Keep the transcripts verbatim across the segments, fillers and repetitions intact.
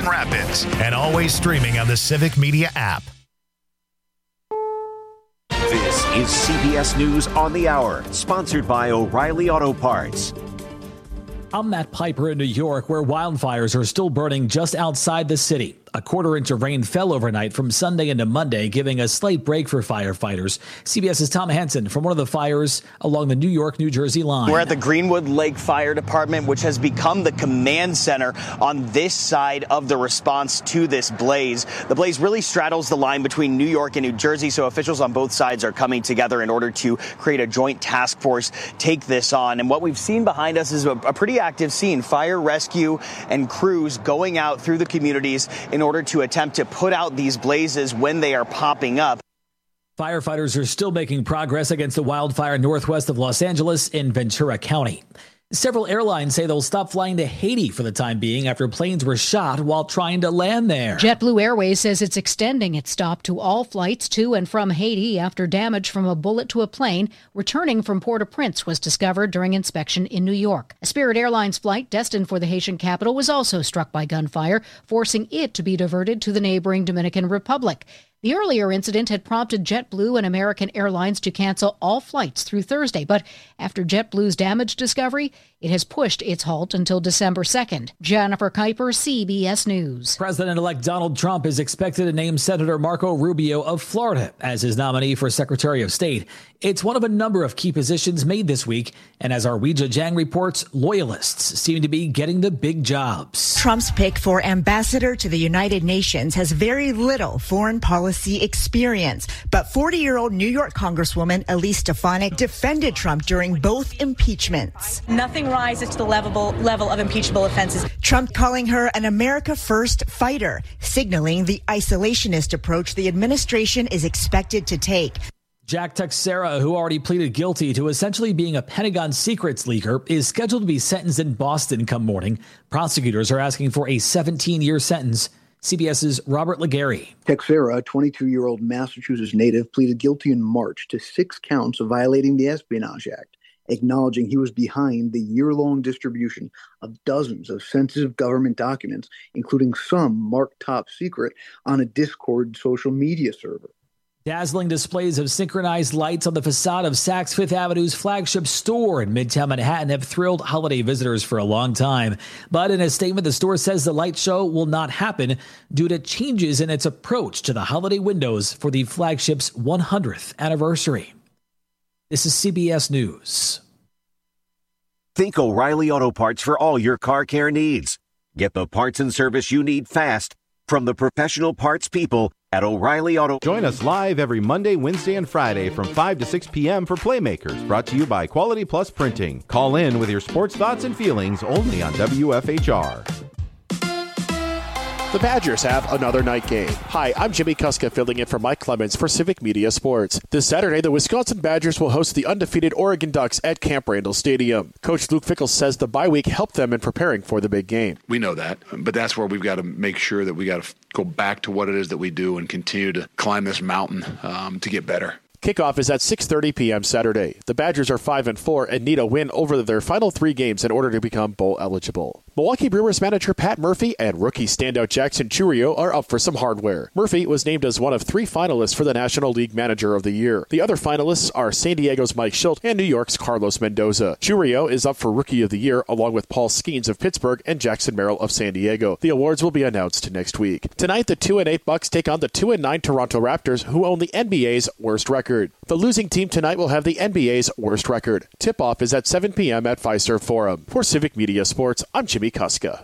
Rapids, and always streaming on the Civic Media app. This is C B S News on the Hour, sponsored by O'Reilly Auto Parts. I'm Matt Piper in New York, where wildfires are still burning just outside the city. A quarter inch of rain fell overnight from Sunday into Monday, giving a slight break for firefighters. CBS's Tom Hansen from one of the fires along the New York-New Jersey line. We're at the Greenwood Lake Fire Department, which has become the command center on this side of the response to this blaze. The blaze really straddles the line between New York and New Jersey, so officials on both sides are coming together in order to create a joint task force, take this on. And what we've seen behind us is a, a pretty active scene. Fire rescue and crews going out through the communities in order to attempt to put out these blazes when they are popping up. Firefighters are still making progress against the wildfire northwest of Los Angeles in Ventura County. Several airlines say they'll stop flying to Haiti for the time being after planes were shot while trying to land there. JetBlue Airways says it's extending its stop to all flights to and from Haiti after damage from a bullet to a plane returning from Port-au-Prince was discovered during inspection in New York. A Spirit Airlines flight destined for the Haitian capital was also struck by gunfire, forcing it to be diverted to the neighboring Dominican Republic. The earlier incident had prompted JetBlue and American Airlines to cancel all flights through Thursday, but after JetBlue's damage discovery, it has pushed its halt until December second. Jennifer Kuiper, C B S News. President-elect Donald Trump is expected to name Senator Marco Rubio of Florida as his nominee for Secretary of State. It's one of a number of key positions made this week, and as our Weijia Jiang reports, loyalists seem to be getting the big jobs. Trump's pick for ambassador to the United Nations has very little foreign policy experience, but forty-year-old New York Congresswoman Elise Stefanik defended Trump during both impeachments. Nothing rises to the level, level of impeachable offenses. Trump calling her an America First fighter, signaling the isolationist approach the administration is expected to take. Jack Teixeira, who already pleaded guilty to essentially being a Pentagon secrets leaker, is scheduled to be sentenced in Boston come morning. Prosecutors are asking for a seventeen-year sentence. CBS's Robert Legary. Teixeira, a twenty-two-year-old Massachusetts native, pleaded guilty in March to six counts of violating the Espionage Act, acknowledging he was behind the year-long distribution of dozens of sensitive government documents, including some marked top secret, on a Discord social media server. Dazzling displays of synchronized lights on the facade of Saks Fifth Avenue's flagship store in Midtown Manhattan have thrilled holiday visitors for a long time. But in a statement, the store says the light show will not happen due to changes in its approach to the holiday windows for the flagship's one hundredth anniversary. This is C B S News. Think O'Reilly Auto Parts for all your car care needs. Get the parts and service you need fast from the professional parts people at O'Reilly Auto. Join us live every Monday, Wednesday, and Friday from five to six p.m. for Playmakers, brought to you by Quality Plus Printing. Call in with your sports thoughts and feelings only on W F H R. The Badgers have another night game. Hi, I'm Jimmy Kuska filling in for Mike Clemens for Civic Media Sports. This Saturday, the Wisconsin Badgers will host the undefeated Oregon Ducks at Camp Randall Stadium. Coach Luke Fickell says the bye week helped them in preparing for the big game. We know that, but that's where we've got to make sure that we got to go back to what it is that we do and continue to climb this mountain um, to get better. Kickoff is at six thirty p.m. Saturday. The Badgers are five and four and need a win over their final three games in order to become bowl eligible. Milwaukee Brewers manager Pat Murphy and rookie standout Jackson Chourio are up for some hardware. Murphy was named as one of three finalists for the National League Manager of the Year. The other finalists are San Diego's Mike Schilt and New York's Carlos Mendoza. Chourio is up for Rookie of the Year along with Paul Skeens of Pittsburgh and Jackson Merrill of San Diego. The awards will be announced next week. Tonight, the two and eight Bucks take on the two and nine Toronto Raptors, who own the N B A's worst record. The losing team tonight will have the N B A's worst record. Tip-off is at seven p.m. at Fiserv Forum. For Civic Media Sports, I'm Jimmy Kuska.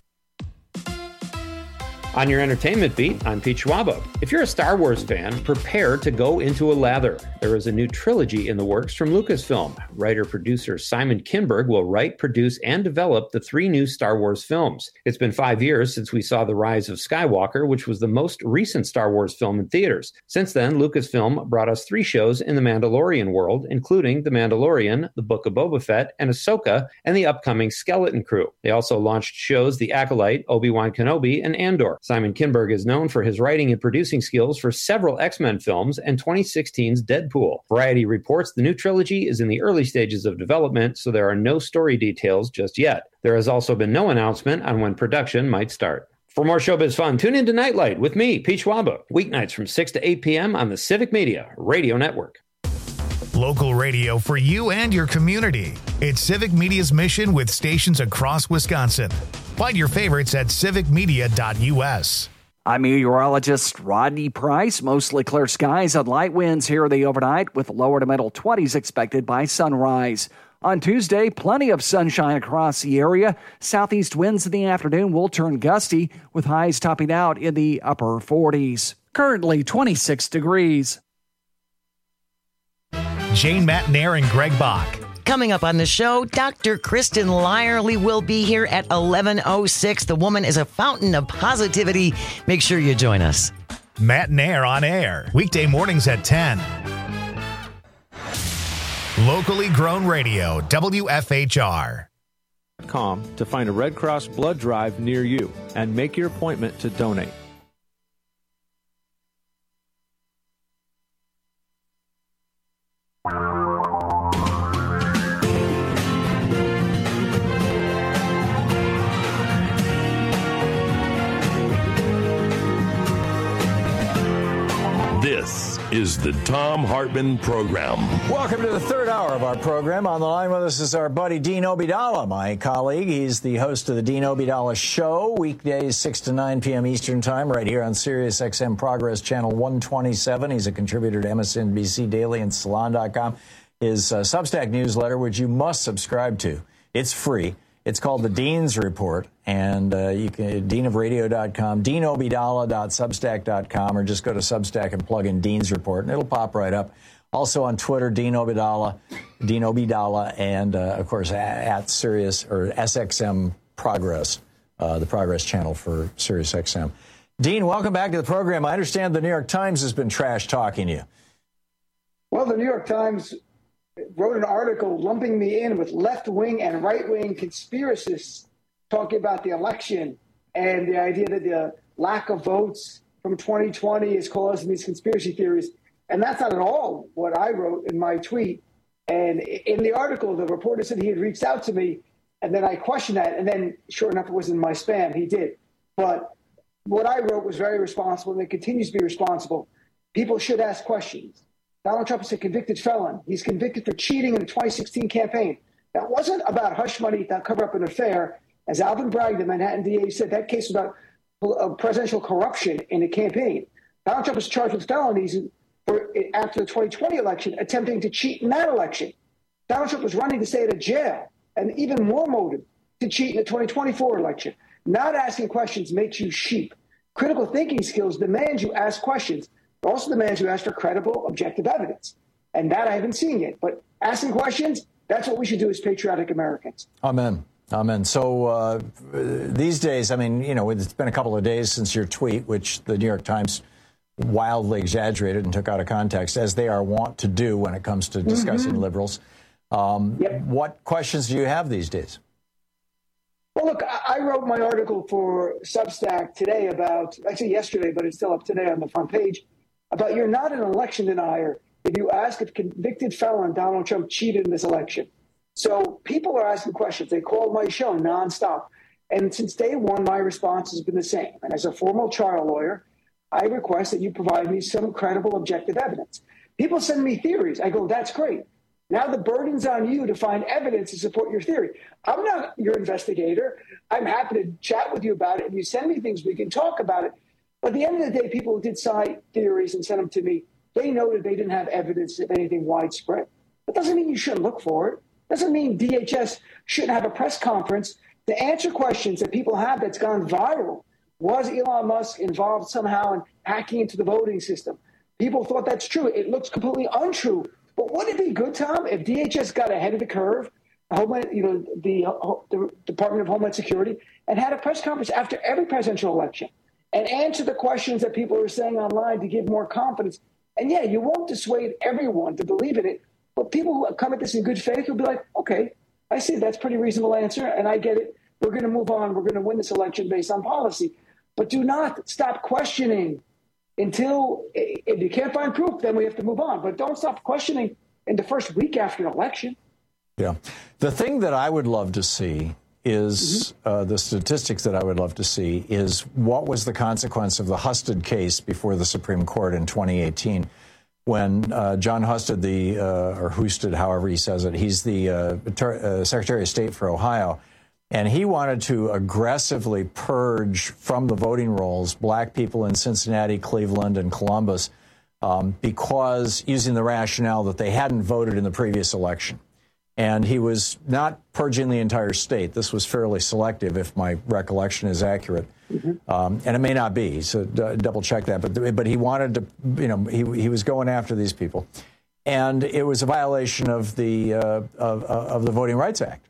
On your entertainment beat, I'm Pete Schwabo. If you're a Star Wars fan, prepare to go into a lather. There is a new trilogy in the works from Lucasfilm. Writer-producer Simon Kinberg will write, produce, and develop the three new Star Wars films. It's been five years since we saw The Rise of Skywalker, which was the most recent Star Wars film in theaters. Since then, Lucasfilm brought us three shows in the Mandalorian world, including The Mandalorian, The Book of Boba Fett, and Ahsoka, and the upcoming Skeleton Crew. They also launched shows The Acolyte, Obi-Wan Kenobi, and Andor. Simon Kinberg is known for his writing and producing skills for several X-Men films and twenty sixteen's Deadpool. Variety reports the new trilogy is in the early stages of development, so there are no story details just yet. There has also been no announcement on when production might start. For more showbiz fun, tune in to Nightlight with me, Pete Schwaba, weeknights from six to eight p.m. on the Civic Media Radio Network. Local radio for you and your community. It's Civic Media's mission with stations across Wisconsin. Find your favorites at civic media dot u s. I'm meteorologist Rodney Price. Mostly clear skies and light winds here the overnight with lower to middle twenties expected by sunrise. On Tuesday, plenty of sunshine across the area. Southeast winds in the afternoon will turn gusty with highs topping out in the upper forties. Currently twenty-six degrees. Jane Matnair and Greg Bach. Coming up on the show, Doctor Kristen Lyerly will be here at eleven oh six. The woman is a fountain of positivity. Make sure you join us. Matnair on air, weekday mornings at ten. Locally grown radio, W F H R. Com to find a Red Cross blood drive near you and make your appointment to donate. This is the Thom Hartmann Program. Welcome to the third hour of our program. On the line with us is our buddy Dean Obeidallah, my colleague. He's the host of the Dean Obeidallah Show, weekdays six to nine p.m. Eastern Time, right here on Sirius X M Progress Channel one twenty-seven. He's a contributor to M S N B C Daily and Salon dot com. His uh, Substack newsletter, which you must subscribe to. It's free. It's called the Dean's Report, and uh, you can dean of radio dot com, dean obeidallah dot substack dot com, or just go to Substack and plug in Dean's Report, and it'll pop right up. Also on Twitter, Dean Obeidallah, Dean Obeidallah, and uh, of course at, at Sirius or S X M Progress, uh, the Progress channel for Sirius X M. Dean, welcome back to the program. I understand the New York Times has been trash talking you. Well, the New York Times wrote an article lumping me in with left-wing and right-wing conspiracists talking about the election and the idea that the lack of votes from twenty twenty is causing these conspiracy theories. And that's not at all what I wrote in my tweet. And in the article, the reporter said he had reached out to me, and then I questioned that. And then, sure enough, it was in my spam. He did. But what I wrote was very responsible, and it continues to be responsible. People should ask questions. Donald Trump is a convicted felon. He's convicted for cheating in the twenty sixteen campaign. That wasn't about hush money to cover up an affair. As Alvin Bragg, the Manhattan D A, said, that case was about presidential corruption in the campaign. Donald Trump was charged with felonies for, after the twenty twenty election, attempting to cheat in that election. Donald Trump was running to stay at a jail, and even more motive to cheat in the twenty twenty-four election. Not asking questions makes you sheep. Critical thinking skills demand you ask questions. It also demands you ask for credible, objective evidence. And that I haven't seen yet. But asking questions, that's what we should do as patriotic Americans. Amen. Amen. So uh, these days, I mean, you know, it's been a couple of days since your tweet, which the New York Times wildly exaggerated and took out of context, as they are wont to do when it comes to discussing mm-hmm. liberals. Um, yep. What questions do you have these days? Well, look, I wrote my article for Substack today about, actually yesterday, but it's still up today on the front page, about you're not an election denier if you ask if convicted felon Donald Trump cheated in this election. So people are asking questions. They call my show nonstop. And since day one, my response has been the same. And as a former trial lawyer, I request that you provide me some credible, objective evidence. People send me theories. I go, that's great. Now the burden's on you to find evidence to support your theory. I'm not your investigator. I'm happy to chat with you about it. If you send me things, we can talk about it. But at the end of the day, people who did cite theories and send them to me, they noted they didn't have evidence of anything widespread. That doesn't mean you shouldn't look for it. Doesn't mean D H S shouldn't have a press conference to answer questions that people have that's gone viral. Was Elon Musk involved somehow in hacking into the voting system? People thought that's true. It looks completely untrue. But wouldn't it be good, Tom, if D H S got ahead of the curve, Homeland, you know, the, the Department of Homeland Security, and had a press conference after every presidential election and answer the questions that people are saying online to give more confidence? And yeah, you won't dissuade everyone to believe in it, but people who come at this in good faith will be like, okay, I see that's a pretty reasonable answer, and I get it. We're going to move on. We're going to win this election based on policy. But do not stop questioning until, if you can't find proof, then we have to move on. But don't stop questioning in the first week after an election. Yeah. The thing that I would love to see is mm-hmm. uh, the statistics that I would love to see is what was the consequence of the Husted case before the Supreme Court in twenty eighteen, when uh, John Husted, the uh, or Husted, however he says it, he's the uh, uh, Secretary of State for Ohio, and he wanted to aggressively purge from the voting rolls black people in Cincinnati, Cleveland, and Columbus um, because using the rationale that they hadn't voted in the previous election. And he was not purging the entire state. This was fairly selective, if my recollection is accurate. Mm-hmm. Um, and it may not be, so d- double check that. But but he wanted to, you know, he he was going after these people, and it was a violation of the uh, of, of the Voting Rights Act.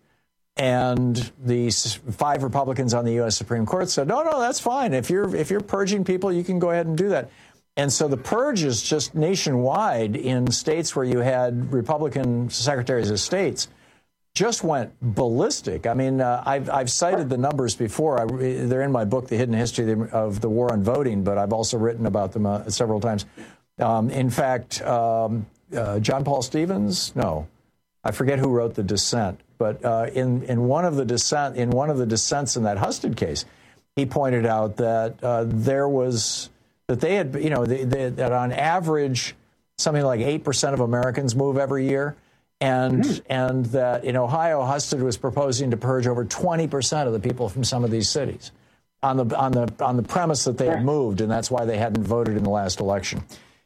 And the five Republicans on the U S Supreme Court said, no, no, that's fine. If you're if you're purging people, you can go ahead and do that. And so the purge is just nationwide in states where you had Republican secretaries of states just went ballistic. I mean, uh, I've, I've cited the numbers before. I, they're in my book, The Hidden History of the War on Voting, but I've also written about them uh, several times. Um, in fact, um, uh, John Paul Stevens, no, I forget who wrote the dissent, but uh, in in one of the dissent in one of the dissents in that Husted case, he pointed out that uh, there was. That they had, you know, they, they, that on average, something like eight percent of Americans move every year. And mm. and that in Ohio, Husted was proposing to purge over twenty percent of the people from some of these cities on the on the on the premise that they had moved. And that's why they hadn't voted in the last election.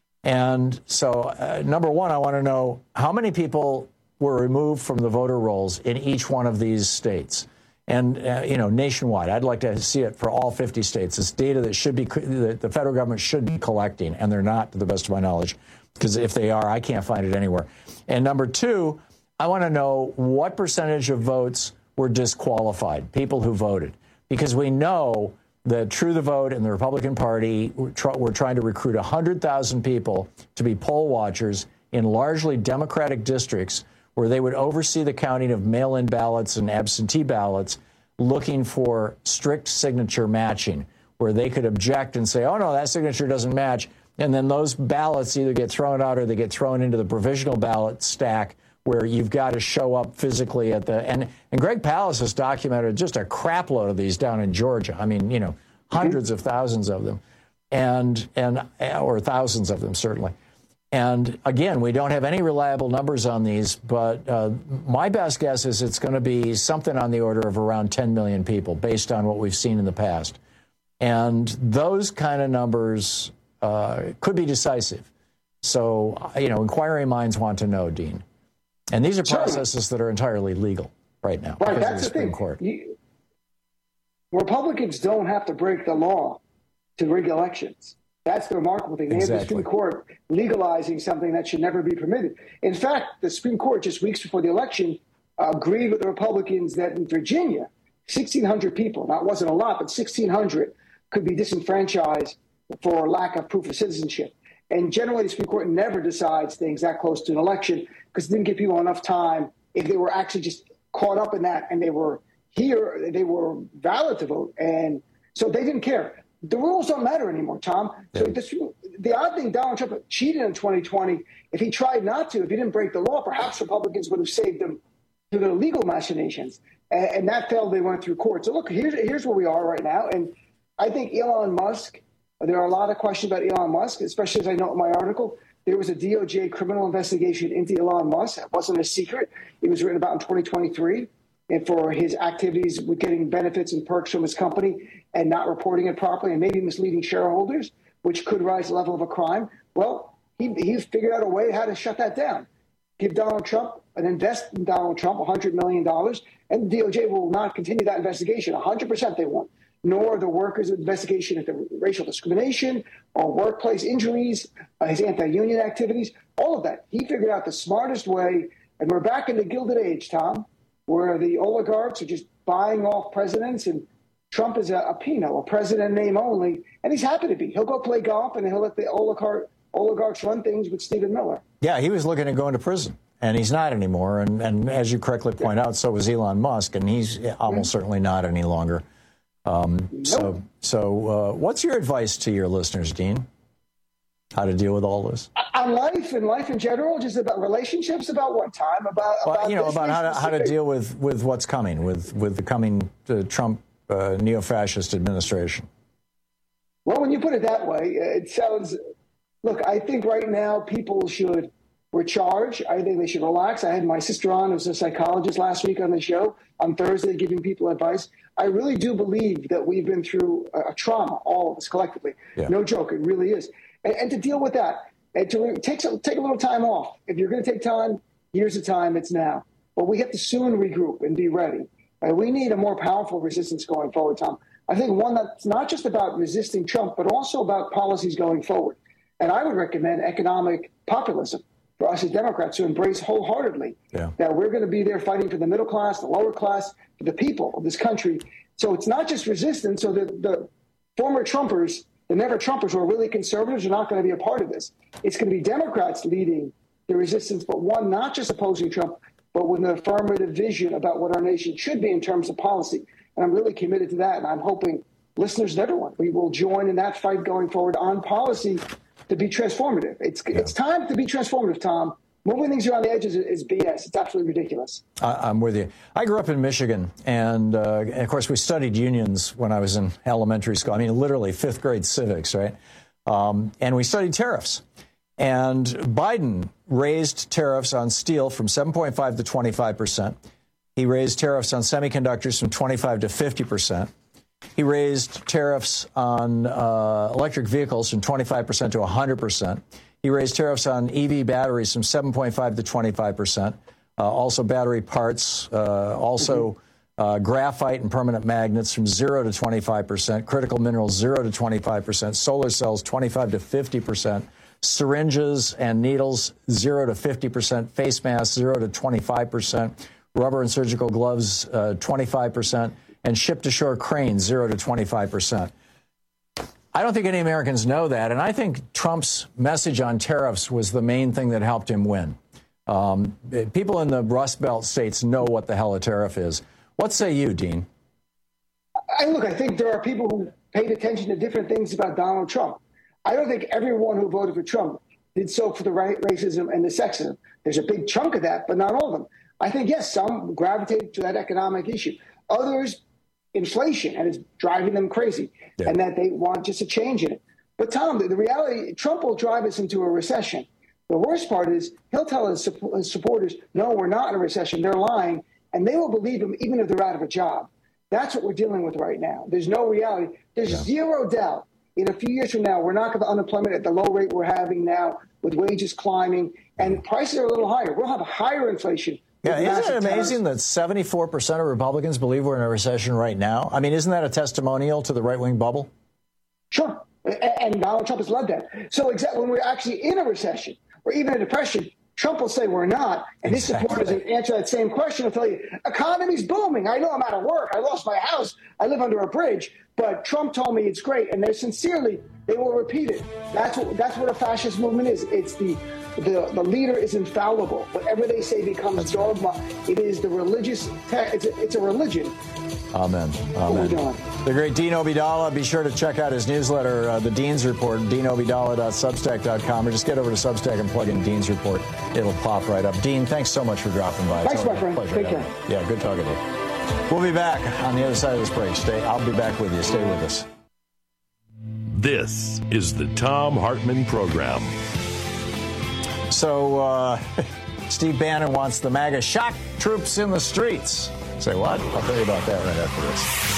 And so, uh, number one, I want to know how many people were removed from the voter rolls in each one of these states. And, uh, you know, nationwide, I'd like to see it for all fifty states. It's data that should be, that the federal government should be collecting, and they're not, to the best of my knowledge, because if they are, I can't find it anywhere. And number two, I want to know what percentage of votes were disqualified, people who voted, because we know that True the Vote and the Republican Party were, tr- were trying to recruit one hundred thousand people to be poll watchers in largely Democratic districts where they would oversee the counting of mail-in ballots and absentee ballots, looking for strict signature matching, where they could object and say, oh, no, that signature doesn't match. And then those ballots either get thrown out or they get thrown into the provisional ballot stack, where you've got to show up physically at the and and Greg Palast has documented just a crap load of these down in Georgia. I mean, you know, hundreds of thousands of them, and and or thousands of them, certainly. And again, we don't have any reliable numbers on these, but uh, my best guess is it's going to be something on the order of around ten million people based on what we've seen in the past. And those kind of numbers uh, could be decisive. So, you know, inquiring minds want to know, Dean. And these are processes that are entirely legal right now. Right, that's of the, the Supreme thing. Court. You, Republicans don't have to break the law to rig elections. That's the remarkable thing. They exactly. have the Supreme Court legalizing something that should never be permitted. In fact, the Supreme Court, just weeks before the election, uh, agreed with the Republicans that in Virginia, sixteen hundred people, now it wasn't a lot, but sixteen hundred could be disenfranchised for lack of proof of citizenship. And generally, the Supreme Court never decides things that close to an election because it didn't give people enough time if they were actually just caught up in that and they were here, they were valid to vote. And so they didn't care. The rules don't matter anymore, Tom. So this, the odd thing, Donald Trump cheated in twenty twenty. If he tried not to, if he didn't break the law, perhaps Republicans would have saved him through their legal machinations. And, and that failed. They went through court. So look, here's, here's where we are right now. And I think Elon Musk, there are a lot of questions about Elon Musk, especially as I note in my article. There was a D O J criminal investigation into Elon Musk. It wasn't a secret. It was written about in twenty twenty-three. And for his activities with getting benefits and perks from his company and not reporting it properly and maybe misleading shareholders, which could rise the level of a crime. Well, he, he's figured out a way how to shut that down. Give Donald Trump and invest in Donald Trump one hundred million dollars, and the D O J will not continue that investigation. one hundred percent they won't. Nor the workers' investigation into racial discrimination or workplace injuries, uh, his anti-union activities, all of that. He figured out the smartest way, and we're back in the Gilded Age, Tom, where the oligarchs are just buying off presidents, and Trump is a, a peanut, a president name only, and he's happy to be. He'll go play golf, and he'll let the oligarch, oligarchs run things with Stephen Miller. Yeah, he was looking at going to prison, and he's not anymore. And, and as you correctly point out, so was Elon Musk, and he's almost mm-hmm. certainly not any longer. Um, nope. So, so uh, what's your advice to your listeners, Dean? How to deal with all this? On life and life in general, just about relationships, about what time, about, well, about you know, about how to, how to deal with, with what's coming, with, with the coming uh, Trump uh, neo-fascist administration. Well, when you put it that way, it sounds, look, I think right now people should recharge. I think they should relax. I had my sister on, who's a psychologist, last week on the show on Thursday, giving people advice. I really do believe that we've been through a, a trauma, all of us collectively. Yeah. No joke, it really is. And, and to deal with that, and to re- take, some, take a little time off. If you're going to take time, here's the time, it's now. But we have to soon regroup and be ready. Uh, we need a more powerful resistance going forward, Tom. I think one that's not just about resisting Trump, but also about policies going forward. And I would recommend economic populism for us as Democrats to embrace wholeheartedly. Yeah. That we're going to be there fighting for the middle class, the lower class, for the people of this country. So it's not just resistance. So the, the former Trumpers, the never Trumpers who are really conservatives, are not going to be a part of this. It's going to be Democrats leading the resistance, but one not just opposing Trump, but with an affirmative vision about what our nation should be in terms of policy. And I'm really committed to that. And I'm hoping listeners and everyone, we will join in that fight going forward on policy to be transformative. It's yeah. it's time to be transformative, Tom. Moving things around the edges is, is B S. It's absolutely ridiculous. I, I'm with you. I grew up in Michigan, and, uh, and of course we studied unions when I was in elementary school. I mean, literally fifth grade civics, right? Um, and we studied tariffs. And Biden raised tariffs on steel from seven point five to twenty-five percent. He raised tariffs on semiconductors from twenty-five to fifty percent. He raised tariffs on uh, electric vehicles from twenty-five percent to one hundred percent. He raised tariffs on E V batteries from seven point five to twenty-five percent. Uh, also battery parts, uh, also uh, graphite and permanent magnets from zero to twenty-five percent. Critical minerals, zero to twenty-five percent. Solar cells, twenty-five to fifty percent. Syringes and needles, zero to fifty percent. Face masks, zero to twenty-five percent. Rubber and surgical gloves, uh, twenty-five percent. And ship-to-shore cranes, zero to twenty-five percent. I don't think any Americans know that, and I think Trump's message on tariffs was the main thing that helped him win. Um, people in the Rust Belt states know what the hell a tariff is. What say you, Dean? I, look, I think there are people who paid attention to different things about Donald Trump. I don't think everyone who voted for Trump did so for the right racism and the sexism. There's a big chunk of that, but not all of them. I think, yes, some gravitate to that economic issue. Others, inflation, and it's driving them crazy, yeah. and that they want just a change in it. But, Tom, the, the reality, Trump will drive us into a recession. The worst part is he'll tell his, his supporters, no, we're not in a recession. They're lying, and they will believe him even if they're out of a job. That's what we're dealing with right now. There's no reality. There's yeah. zero doubt. In a few years from now, we're not going to unemployment at the low rate we're having now, with wages climbing, and prices are a little higher. We'll have a higher inflation. Yeah, isn't it amazing that seventy-four percent of Republicans believe we're in a recession right now? I mean, isn't that a testimonial to the right-wing bubble? Sure, and Donald Trump has led that. So exactly when we're actually in a recession or even a depression, Trump will say we're not, and exactly. his supporters answer that same question will tell you, economy's booming. I know I'm out of work. I lost my house. I live under a bridge. But Trump told me it's great, and they're sincerely, they will repeat it. That's what that's what a fascist movement is. It's the the, the leader is infallible. Whatever they say becomes dogma. It is the religious, it's a, it's a religion. Amen. Amen. The great Dean Obeidallah. Be sure to check out his newsletter, uh, The Dean's Report, dean obeidallah dot substack dot com, or just get over to Substack and plug in Dean's Report. It'll pop right up. Dean, thanks so much for dropping by. Thanks, my friend. Take care. Yeah, good talking to you. We'll be back on the other side of this break. Stay. I'll be back with you. Stay with us. This is the Thom Hartmann Program. So, uh, Steve Bannon wants the MAGA shock troops in the streets. Say what? I'll tell you about that right after this.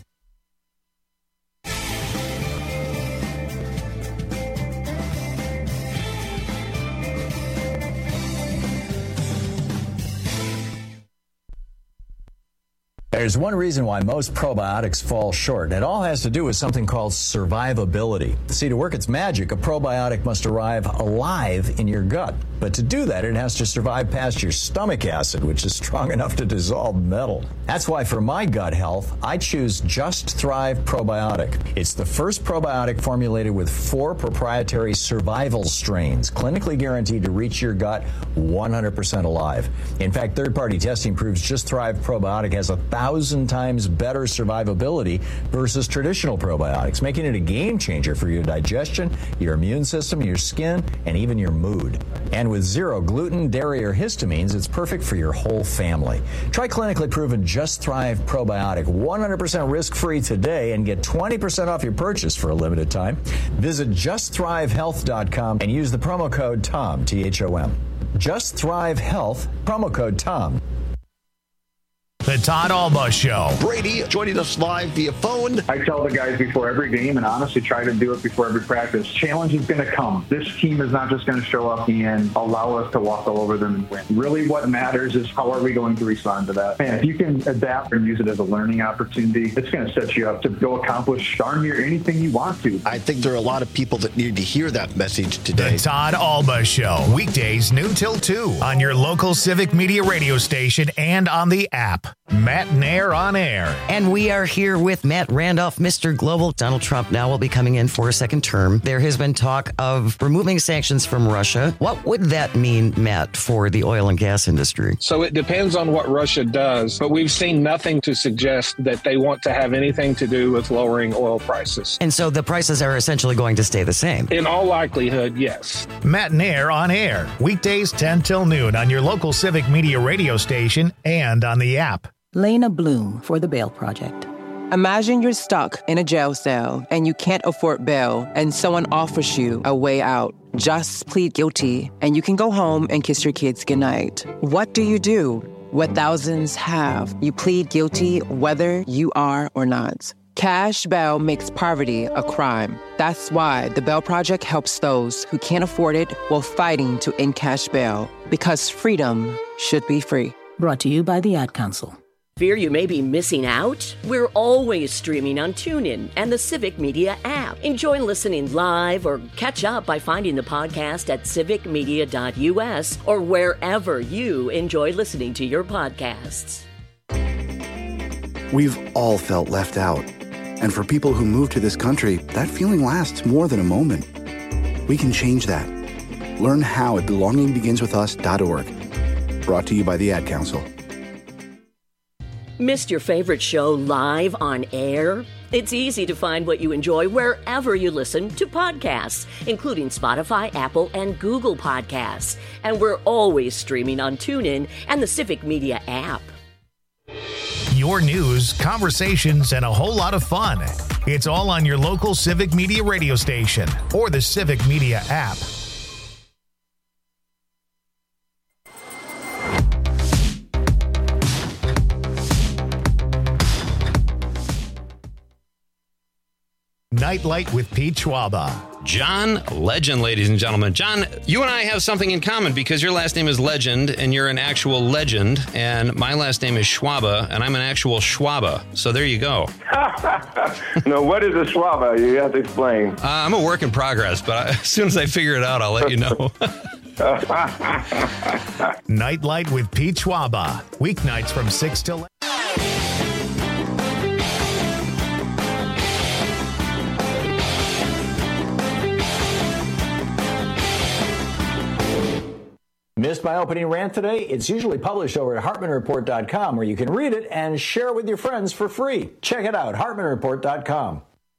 There's one reason why most probiotics fall short, and it all has to do with something called survivability. See, to work its magic, a probiotic must arrive alive in your gut. But to do that, it has to survive past your stomach acid, which is strong enough to dissolve metal. That's why for my gut health, I choose Just Thrive Probiotic. It's the first probiotic formulated with four proprietary survival strains, clinically guaranteed to reach your gut one hundred percent alive. In fact, third-party testing proves Just Thrive Probiotic has a thousand thousand times better survivability versus traditional probiotics, making it a game changer for your digestion, your immune system, your skin, and even your mood. And with zero gluten, dairy, or histamines, it's perfect for your whole family. Try clinically proven Just Thrive Probiotic, one hundred percent risk-free today, and get twenty percent off your purchase for a limited time. Visit just thrive health dot com and use the promo code TOM, T H O M. Just Thrive Health, promo code TOM. The Todd Alba Show. Brady joining us live via phone. I tell the guys before every game, and honestly try to do it before every practice, challenge is going to come. This team is not just going to show up and allow us to walk all over them and win. Really what matters is how are we going to respond to that. And if you can adapt and use it as a learning opportunity, it's going to set you up to go accomplish darn near anything you want to. I think there are a lot of people that need to hear that message today. The Todd Alba Show. Weekdays noon till two on your local Civic Media radio station and on the app. Matt Nair on air. And we are here with Matt Randolph, Mister Global. Donald Trump now will be coming in for a second term. There has been talk of removing sanctions from Russia. What would that mean, Matt, for the oil and gas industry? So it depends on what Russia does, but we've seen nothing to suggest that they want to have anything to do with lowering oil prices. And so the prices are essentially going to stay the same? In all likelihood, yes. Matt Nair on air. Weekdays ten till noon on your local Civic Media radio station and on the app. Lena Bloom for the Bail Project. Imagine you're stuck in a jail cell and you can't afford bail and someone offers you a way out. Just plead guilty and you can go home and kiss your kids goodnight. What do you do? What thousands have. You plead guilty whether you are or not. Cash bail makes poverty a crime. That's why the Bail Project helps those who can't afford it while fighting to end cash bail. Because freedom should be free. Brought to you by the Ad Council. Fear you may be missing out? We're always streaming on TuneIn and the Civic Media app. Enjoy listening live or catch up by finding the podcast at civic media dot u s or wherever you enjoy listening to your podcasts. We've all felt left out. And for people who move to this country, that feeling lasts more than a moment. We can change that. Learn how at belonging begins with us dot org. Brought to you by the Ad Council. Missed your favorite show live on air? It's easy to find what you enjoy wherever you listen to podcasts, including Spotify, Apple, and Google Podcasts. And we're always streaming on TuneIn and the Civic Media app. Your news, conversations, and a whole lot of fun. It's all on your local Civic Media radio station or the Civic Media app. Nightlight with Pete Schwaba. John Legend, ladies and gentlemen. John, you and I have something in common because your last name is Legend and you're an actual legend, and my last name is Schwaba and I'm an actual Schwaba. So there you go. No, what is a Schwaba? You have to explain. Uh, I'm a work in progress, but I, as soon as I figure it out, I'll let you know. Nightlight with Pete Schwaba. Weeknights from six till eight. Missed my opening rant today? It's usually published over at hartman report dot com, where you can read it and share it with your friends for free. Check it out, hartman report dot com.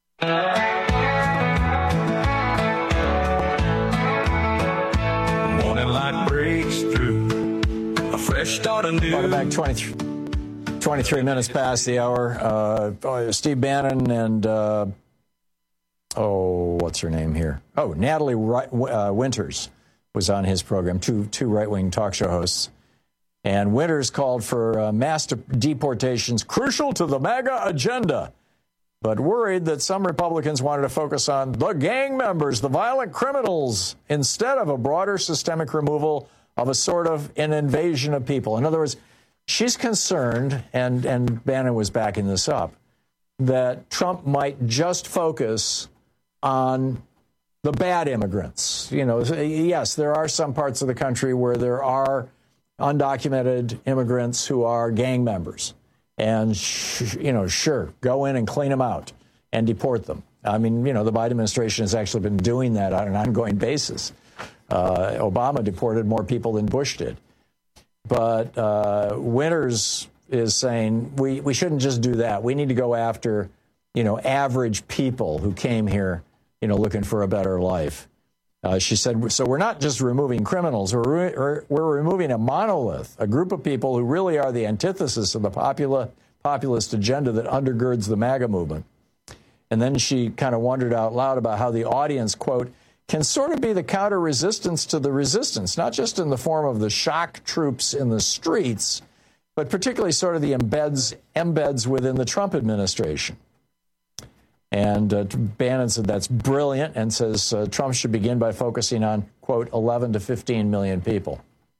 Morning light breaks through, a fresh start anew. Welcome back, twenty-three, twenty-three minutes past the hour. Uh, Steve Bannon and, uh, oh, what's her name here? Oh, Natalie uh, Winters was on his program, two two right-wing talk show hosts. And Winters called for uh, mass deportations crucial to the MAGA agenda, but worried that some Republicans wanted to focus on the gang members, the violent criminals, instead of a broader systemic removal of a sort of an invasion of people. In other words, she's concerned, and, and Bannon was backing this up, that Trump might just focus on the bad immigrants. You know, yes, there are some parts of the country where there are undocumented immigrants who are gang members. And, sh- you know, sure, go in and clean them out and deport them. I mean, you know, the Biden administration has actually been doing that on an ongoing basis. Uh, Obama deported more people than Bush did. But uh, Winters is saying we, we shouldn't just do that. We need to go after, you know, average people who came here, you know, looking for a better life. Uh, she said, so we're not just removing criminals, we're, re- we're removing a monolith, a group of people who really are the antithesis of the popula- populist agenda that undergirds the MAGA movement. And then she kind of wondered out loud about how the audience, quote, can sort of be the counter-resistance to the resistance, not just in the form of the shock troops in the streets, but particularly sort of the embeds, embeds within the Trump administration. And uh, Bannon said that's brilliant and says uh, Trump should begin by focusing on, quote, eleven to fifteen million people.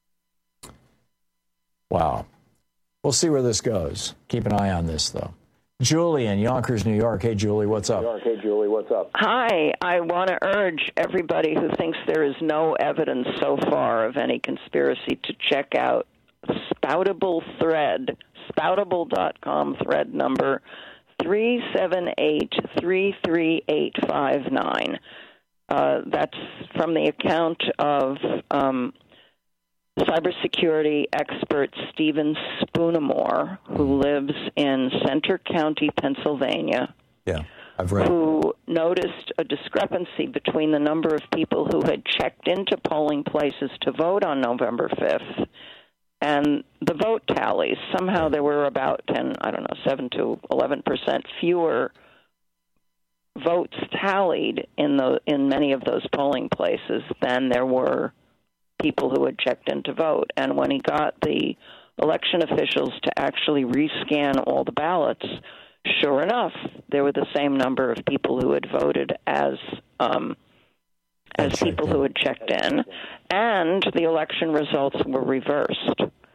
Wow. We'll see where this goes. Keep an eye on this, though. Julie in Yonkers, New York. Hey, Julie, what's up? Hey, Julie, what's up? Hi. I want to urge everybody who thinks there is no evidence so far of any conspiracy to check out Spoutable Thread, spoutable dot com thread number three seven eight, three three eight five nine. Uh, that's from the account of um, cybersecurity expert Stephen Spoonamore, who lives in Center County, Pennsylvania. Yeah, I've read. Who noticed a discrepancy between the number of people who had checked into polling places to vote on November fifth and the vote tallies. Somehow there were about ten, I don't know, seven to eleven percent fewer votes tallied in the in many of those polling places than there were people who had checked in to vote. And when he got the election officials to actually rescan all the ballots, sure enough, there were the same number of people who had voted as um, as people who had checked in, and the election results were reversed.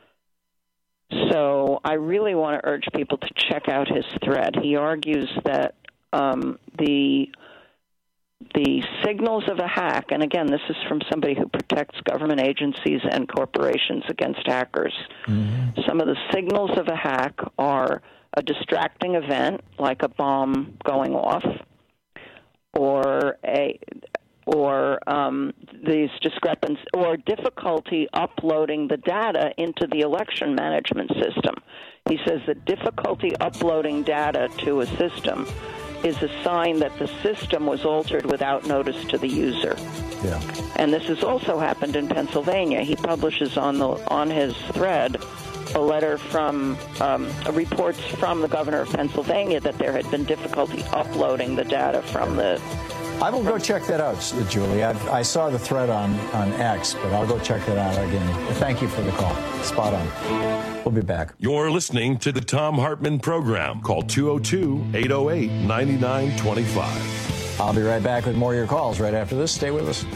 So I really want to urge people to check out his thread. He argues that um, the the signals of a hack, and again, this is from somebody who protects government agencies and corporations against hackers. Mm-hmm. Some of the signals of a hack are a distracting event, like a bomb going off, or a or um, these discrepancies, or difficulty uploading the data into the election management system. He says that difficulty uploading data to a system is a sign that the system was altered without notice to the user. Yeah. And this has also happened in Pennsylvania. He publishes on the on his thread a letter from um, reports from the governor of Pennsylvania that there had been difficulty uploading the data from the. I will go check that out, Julie. I, I saw the thread on, on X, but I'll go check that out again. Thank you for the call. Spot on. We'll be back. You're listening to the Thom Hartmann Program. Call two oh two, eight oh eight, nine nine two five. I'll be right back with more of your calls right after this. Stay with us.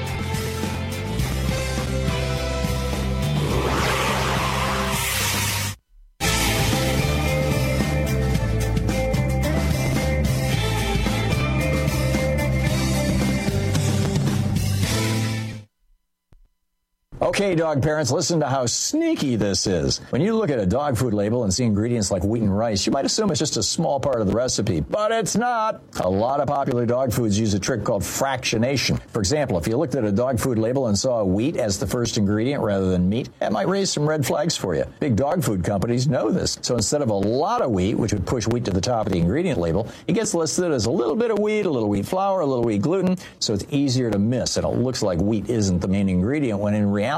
Okay, dog parents, listen to how sneaky this is. When you look at a dog food label and see ingredients like wheat and rice, you might assume it's just a small part of the recipe, but it's not. A lot of popular dog foods use a trick called fractionation. For example, if you looked at a dog food label and saw wheat as the first ingredient rather than meat, that might raise some red flags for you. Big dog food companies know this. So instead of a lot of wheat, which would push wheat to the top of the ingredient label, it gets listed as a little bit of wheat, a little wheat flour, a little wheat gluten, so it's easier to miss, and it looks like wheat isn't the main ingredient, when in reality,